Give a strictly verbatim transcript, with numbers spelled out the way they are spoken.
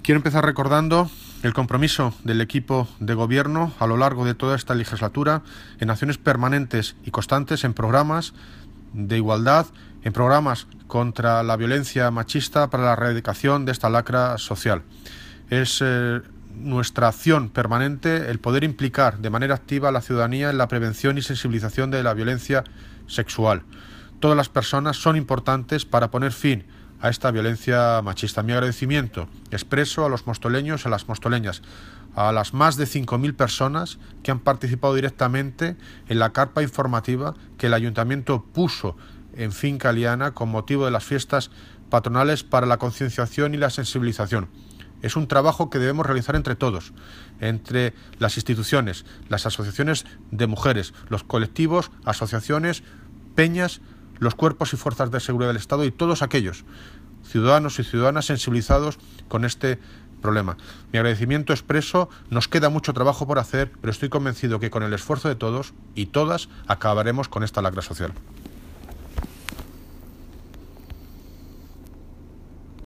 Quiero empezar recordando el compromiso del equipo de gobierno a lo largo de toda esta legislatura en acciones permanentes y constantes en programas de igualdad, en programas contra la violencia machista para la erradicación de esta lacra social. Es eh, nuestra acción permanente el poder implicar de manera activa a la ciudadanía en la prevención y sensibilización de la violencia sexual. Todas las personas son importantes para poner fin a esta violencia machista. Mi agradecimiento expreso a los mostoleños y a las mostoleñas, a las más de cinco mil personas que han participado directamente en la carpa informativa que el Ayuntamiento puso en Finca Liana con motivo de las fiestas patronales para la concienciación y la sensibilización. Es un trabajo que debemos realizar entre todos, entre las instituciones, las asociaciones de mujeres, los colectivos, asociaciones, peñas, los cuerpos y fuerzas de seguridad del Estado y todos aquellos ciudadanos y ciudadanas sensibilizados con este problema. Mi agradecimiento expreso, nos queda mucho trabajo por hacer, pero estoy convencido que con el esfuerzo de todos y todas acabaremos con esta lacra social.